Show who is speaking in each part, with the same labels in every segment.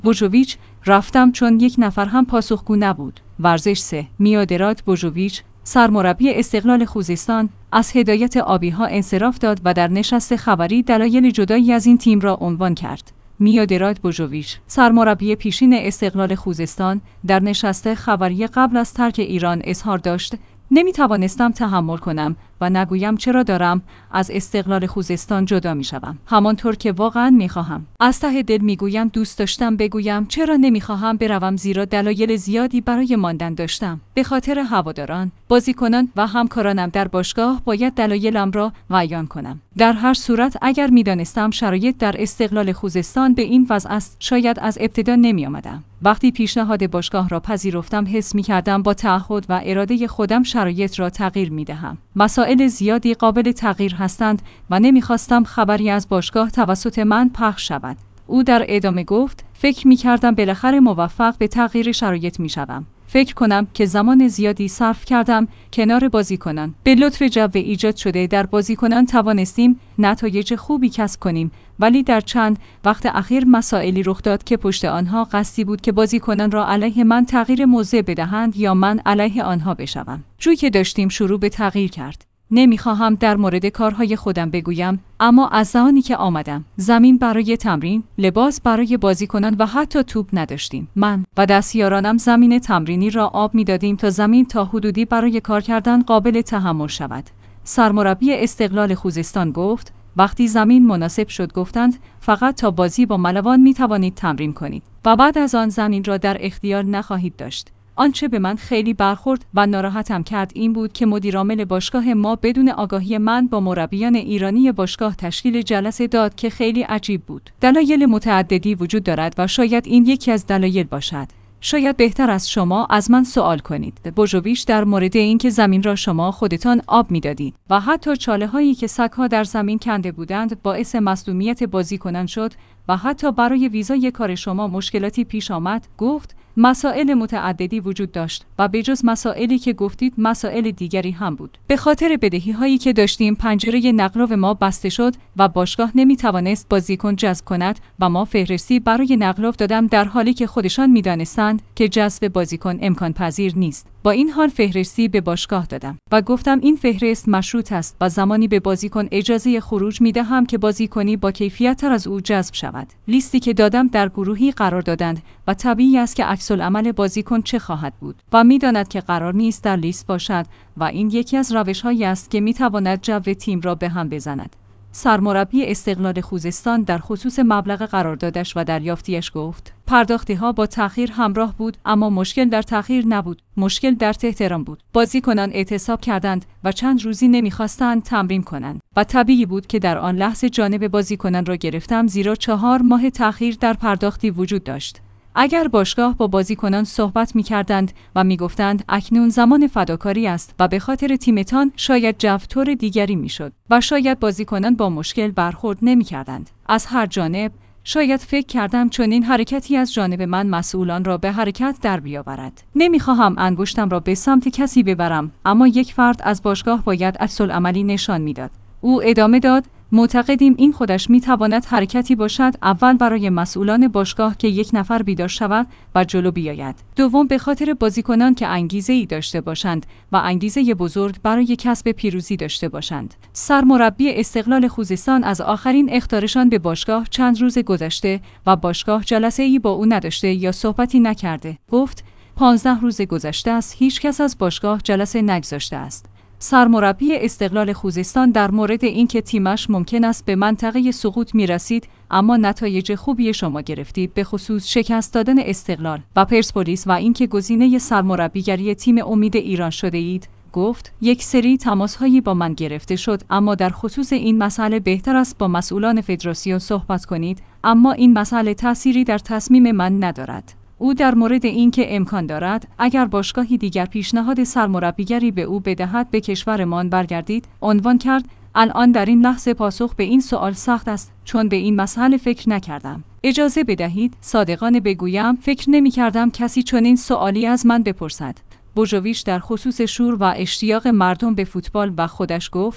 Speaker 1: بوژوویچ: رفتم چون یک نفر هم پاسخگو نبود. ورزش 3. میلوراد بوژوویچ، سرمربی استقلال خوزستان، از هدایت آبی‌ها انصراف داد و در نشست خبری دلایل جدایی از این تیم را عنوان کرد. میلوراد بوژوویچ، سرمربی پیشین استقلال خوزستان، در نشست خبری قبل از ترک ایران اظهار داشت: نمی‌توانستم تحمل کنم و نگویم چرا دارم از استقلال خوزستان جدا می‌شوم. همانطور که واقعاً می‌خواهم. از ته دل می‌گویم دوست داشتم بگویم چرا نمی‌خواهم بروم، زیرا دلایل زیادی برای ماندن داشتم. به خاطر هواداران، بازیکنان و همکارانم در باشگاه باید دلایلم را بیان کنم. در هر صورت اگر می‌دانستم شرایط در استقلال خوزستان به این وضع است، شاید از ابتدا نمی‌آمدم. وقتی پیشنهاد باشگاه را پذیرفتم حس می‌کردم با تعهد و اراده خودم شرایط را تغییر می‌دهم. مسائل زیادی قابل تغییر هستند و نمی‌خواستم خبری از باشگاه توسط من پخش شود. او در ادامه گفت: فکر می‌کردم بالاخره موفق به تغییر شرایط می‌شوم. فکر کنم که زمان زیادی صرف کردم کنار بازیکنان. به لطف جو ایجاد شده در بازیکنان توانستیم نتایج خوبی کسب کنیم، ولی در چند وقت اخیر مسائلی رخ داد که پشت آنها قصدی بود که بازیکنان را علیه من تغییر موضع بدهند یا من علیه آنها بشوم. جویی که داشتیم شروع به تغییر کرد. نمیخواهم در مورد کارهای خودم بگویم، اما از زمانی که آمدم زمین برای تمرین، لباس برای بازیکنان و حتی توپ نداشتیم. من و دستیارانم زمین تمرینی را آب میدادیم تا زمین تا حدودی برای کار کردن قابل تحمل شود. سرمربی استقلال خوزستان گفت: وقتی زمین مناسب شد گفتند فقط تا بازی با ملوان می توانید تمرین کنید و بعد از آن زمین را در اختیار نخواهید داشت. آنچه به من خیلی برخورد و ناراحتم کرد این بود که مدیرعامل باشگاه ما بدون آگاهی من با مربیان ایرانی باشگاه تشکیل جلسه داد که خیلی عجیب بود. دلایل متعددی وجود دارد و شاید این یکی از دلایل باشد. شاید بهتر است شما از من سوال کنید. بوژوویچ: در مورد اینکه زمین را شما خودتان آب میدادید و حتی چاله هایی که سگ‌ها در زمین کنده بودند باعث مصدومیت بازیکنان شد و حتی برای ویزای کار شما مشکلاتی پیش آمد، گفت: مسائل متعددی وجود داشت و به جز مسائلی که گفتید مسائل دیگری هم بود. به خاطر بدهی‌هایی که داشتیم پنجره نقل ما بسته شد و باشگاه نمی‌توانست بازیکن جذب کند و ما فهرستی برای نقل دادم در حالی که خودشان می‌دانستند که جذب بازیکن امکان پذیر نیست. با این حال فهرستی به باشگاه دادم و گفتم این فهرست مشروط است و زمانی به بازیکن اجازه خروج می‌دهم که بازیکنی با کیفیت‌تر از او جذب شود. لیستی که دادم در گروهی قرار دادند و طبیعی است که عکس‌العمل بازیکن چه خواهد بود و می‌داند که قرار نیست در لیست باشد و این یکی از روش‌هایی است که می‌تواند جو تیم را به هم بزند. سرمربی استقلال خوزستان در خصوص مبلغ قراردادش و دریافتیش گفت: پرداختی‌ها با تأخیر همراه بود، اما مشکل در تأخیر نبود، مشکل در احترام بود. بازیکنان اعتصاب کردند و چند روزی نمی‌خواستند تمرین کنند و طبیعی بود که در آن لحظه جانب بازیکنان را گرفتم، زیرا 4 ماه تأخیر در پرداختی وجود داشت. اگر باشگاه با بازیکنان صحبت می‌کردند و می‌گفتند اکنون زمان فداکاری است و به خاطر تیمتان، شاید جو طور دیگری می‌شد و شاید بازیکنان با مشکل برخورد نمی‌کردند. از هر جانب شاید فکر کردم چنین حرکتی از جانب من مسئولان را به حرکت در بیاورد. نمی‌خواهم انگشتم را به سمت کسی ببرم، اما یک فرد از باشگاه باید عکس‌العملی نشان می‌داد. او ادامه داد: معتقدیم این خودش می‌تواند حرکتی باشد، اول برای مسئولان باشگاه که یک نفر بیدار شود و جلو بیاید. دوم به خاطر بازیکنان که انگیزه‌ای داشته باشند و انگیزه بزرگ برای کسب پیروزی داشته باشند. سرمربی استقلال خوزستان از آخرین اخطارشان به باشگاه چند روز گذشته و باشگاه جلسه‌ای با او نداشته یا صحبتی نکرده. گفت: 15 روز گذشته است هیچ کس از باشگاه جلسه نگذاشته است. سرمربی استقلال خوزستان در مورد اینکه تیمش ممکن است به منطقه سقوط میرسید اما نتایج خوبی شما گرفتید، به خصوص شکست دادن استقلال و پرسپولیس و اینکه گزینه سرمربیگری تیم امید ایران شده اید، گفت: یک سری تماس‌هایی با من گرفته شد، اما در خصوص این مسئله بهتر است با مسئولان فدراسیون صحبت کنید، اما این مسئله تأثیری در تصمیم من ندارد. او در مورد اینکه امکان دارد اگر باشگاهی دیگر پیشنهاد سرمربیگری به او بدهد به کشورمان برگردید، عنوان کرد: الان در این لحظه پاسخ به این سوال سخت است چون به این مسئله فکر نکردم. اجازه بدهید صادقانه بگویم فکر نمی‌کردم کسی چنین سوالی از من بپرسد. بوژوویچ در خصوص شور و اشتیاق مردم به فوتبال و خودش گفت: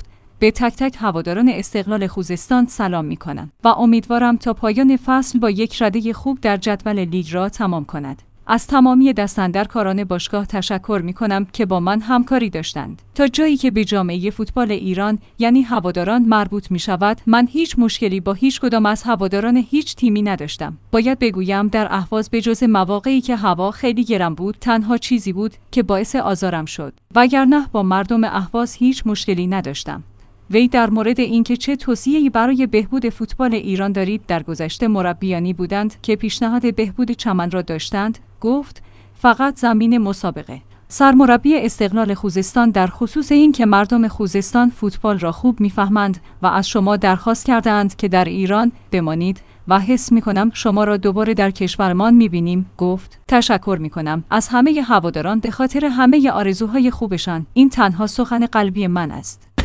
Speaker 1: به تک تک هواداران استقلال خوزستان سلام می‌کنم و امیدوارم تا پایان فصل با یک رده خوب در جدول لیگ را تمام کند. از تمامی دستاندرکاران باشگاه تشکر می‌کنم که با من همکاری داشتند. تا جایی که به جامعه فوتبال ایران یعنی هواداران مربوط می‌شود، من هیچ مشکلی با هیچ کدام از هواداران هیچ تیمی نداشتم. باید بگویم در اهواز به جز مواقعی که هوا خیلی گرم بود، تنها چیزی بود که باعث آزارم شد. وگرنه با مردم اهواز هیچ مشکلی نداشتم. وی در مورد اینکه چه توصیه‌ای برای بهبود فوتبال ایران دارید، در گذشته مربیانی بودند که پیشنهاد بهبود چمن را داشتند، گفت فقط زمین مسابقه. سرمربی استقلال خوزستان در خصوص این که مردم خوزستان فوتبال را خوب می‌فهمند و از شما درخواست کردند که در ایران بمانید و حس می‌کنم شما را دوباره در کشورمان می‌بینیم، گفت تشکر می‌کنم از همه هواداران به خاطر همه آرزوهای خوبشان. این تنها سخن قلبی من است.